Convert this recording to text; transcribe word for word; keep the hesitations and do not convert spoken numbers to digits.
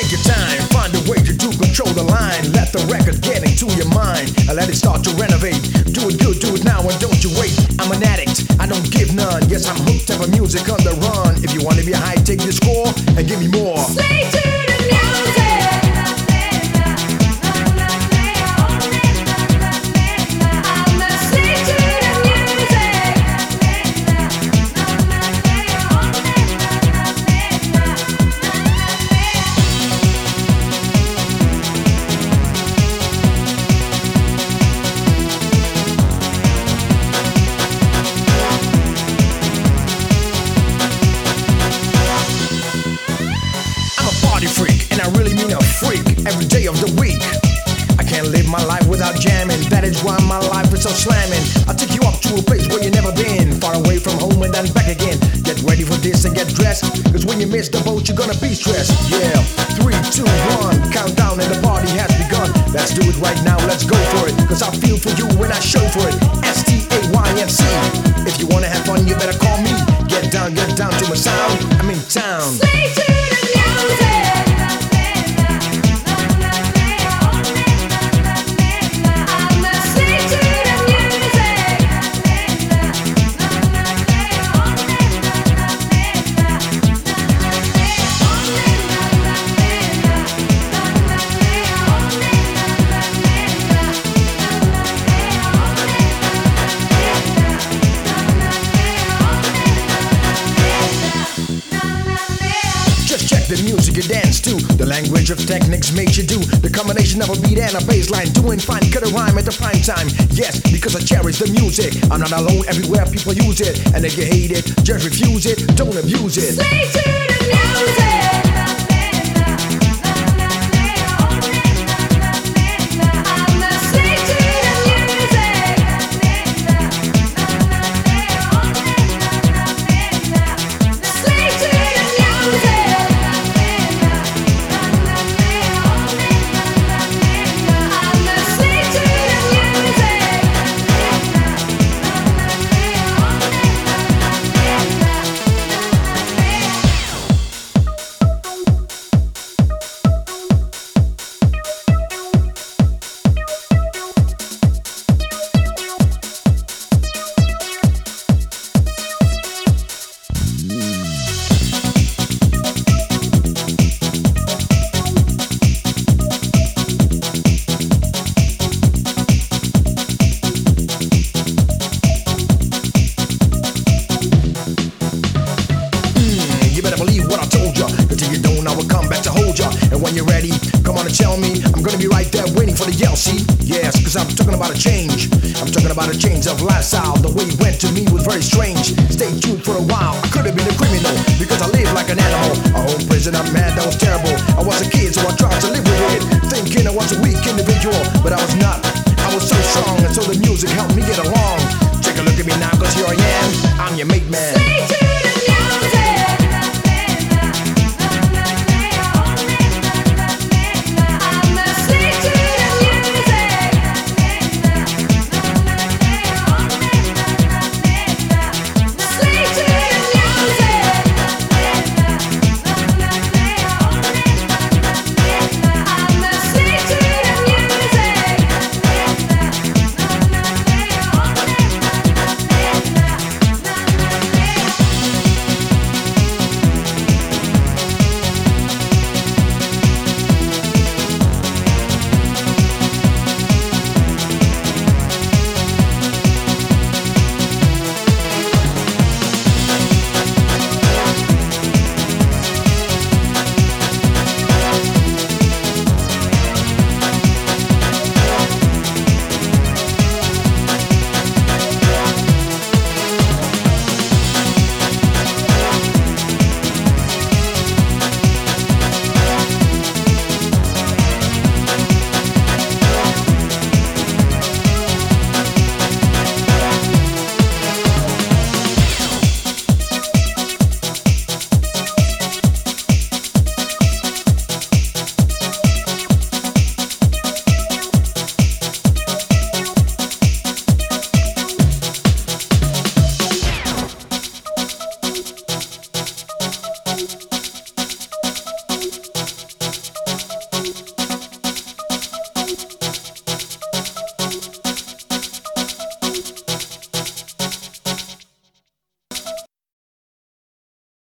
Take your time, find a way to do control the line. Let the record get into your mind and let it start to renovate. Do it good, do it now and don't you wait. I'm an addict, I don't give none. Yes, I'm hooked up on music on the run. If you wanna be high, take the score and give me more. Slay to the music. Freak, and I really mean a freak every day of the week. I can't live my life without jamming. That is why my life is so slamming. I'll take you up to a place where you never been, far away from home and then back again. Get ready for this and get dressed, cause when you miss the boat you're gonna be stressed. Yeah, three, two, one, countdown and the party has begun. Let's do it right now, let's go for it, cause I feel for you when I show for it. S T A Y N C. If you wanna have fun you better call me. Get down, get down to my sound, I'm in town. Slay to the music. The music you dance to, the language of techniques makes you do. The combination of a beat and a bass line, doing fine, cut a rhyme at the prime time. Yes, because I cherish the music. I'm not alone, everywhere people use it. And if you hate it, just refuse it, don't abuse it. Slay to the music. And when you're ready, come on and tell me. I'm gonna be right there waiting for the yell, see? Yes, cause I'm talking about a change. I'm talking about a change of lifestyle. The way it went to me was very strange. Stay tuned for a while, I could have been a criminal, because I live like an animal. A whole prisoner, man, that was terrible. I was a kid, so I tried to live with it, thinking I was a weak individual, but I was not. I was so strong, and so the music helped me get along.